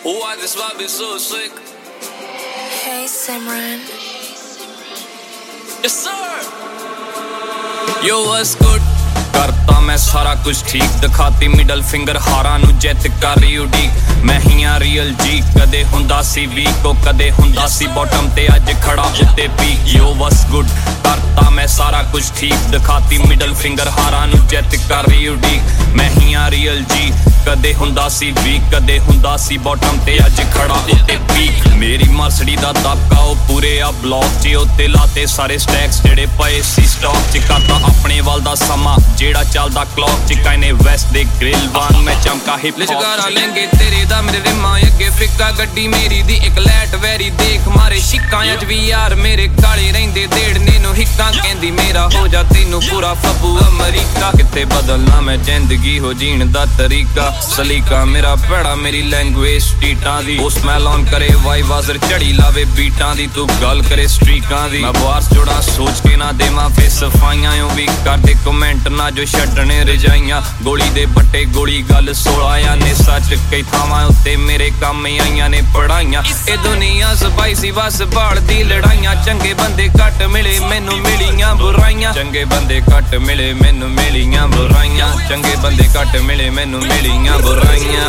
Why this vibe is so sick? Hey Simran. Yes sir. Yo what's good? करता मैं सारा कुछ ठीक दिखाती मिडल फिंगर हारा नु जित कर रही उडीक मैं हियां रियल जी कदे हुंदा सी वीक को कदे हुंदा सी बॉटम ते अज खड़ा उत्ते पीक यो वस गुड करता मैं सारा कुछ ठीक दिखाती मिडल फिंगर हारा नु जित कर रही उडीक मैं हियां रियल जी कदे हुंदा सी वीक कदे हुंदा सी बॉटम ते अज खड़ा उत्ते पीक मेरी मर्सडी दा दबका ओ पूरे आ ब्लॉक च उत्ते लाते सारे स्टैक्स जेड़े पए सी स्टॉक च करता अपने वाल दा समा जेड़ा चलदा क्लॉक च काने वेस्ट दे ग्रिल वान मैं चमका हिप लिशगारा लेंगे तेरे दा मेरे रिमा अगे फिक्का गड्डी मेरी दी एक लैट वैरी देख मारे शिक्कां अज भी यार मेरे काले रहिंदे देड़ने नु हिक्कां कहंदी मेरा हो जा तैनू पूरा फबू अमरीका किते बदलना मैं जिंदगी हो जीण दा तरीका सलीका मेरा पैड़ा मेरी लैंग्वेज स्ट्रीटां दी ओ स्मैल ऑन करे वाई वाजर चढ़ी लावे बीटां दी तू गल करे स्ट्रीकां दी मैं बार्स जोड़ा सोच के ना देवां फे सफाइयां ओ भी कर दे कमेंट ना जो छड्डने रजाइयां गोली दे बट्टे गोली गल 16 ने सच कई थावां उत्ते मेरे काम आईयां ने पढ़ाइयां ए दुनिया स्पाइसी बस भालदी लड़ाइयां चंगे बंदे घट मिले मैनू मिलियां बुराइयां चंगे बंदे घट मिले मैनू मिलियां बुराइयां चंगे बंदे घट मिले मैनू मिलियां बुराइयां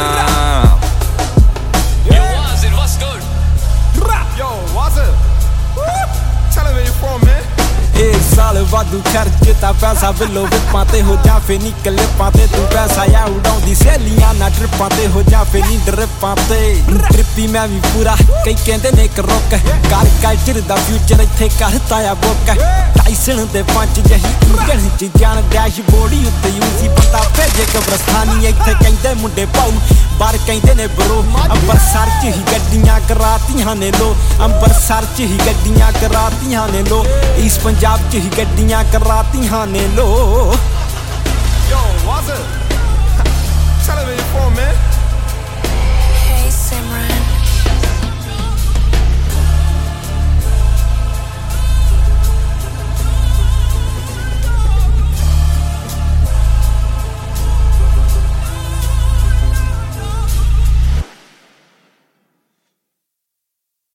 Yo was it what's good Yo was it Tell him where you from man एक साल वादू खर्च ता पैसा बिलो विपां ते हो जा फे नी क्लिपां ते तू पैसा या उड़ाउंदी सहेलियां ना ट्रिपां ते हो जा फे नी ड्रिपां ते ट्रिपी मैं भी पूरा कई कहंदे ने एक रोक कार कल्चर दा फ्यूचर इत्थे करता आ बुक टाइसन दे पंच जही इंजन च जान डैशबोर्ड उत्ते यूजी बंदा भेजे कब्रस्तानी इत्थे कहंदे मुंडे पाऊ बार कहंदे ने ब्रो अंबरसर च ही गड्डियां करातियां ने लो अंबरसर च ही गड्डियां करातियां ने लो इस पंजाब च ही गड्डियां करातियां ने लो Yo was it Tell him where you from man